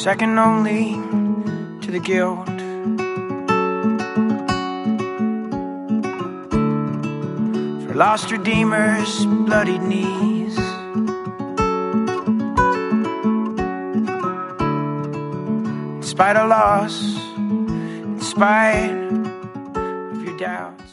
second only to the guilt. For lost redeemers, bloodied knees, in spite of loss, in spite of your doubt.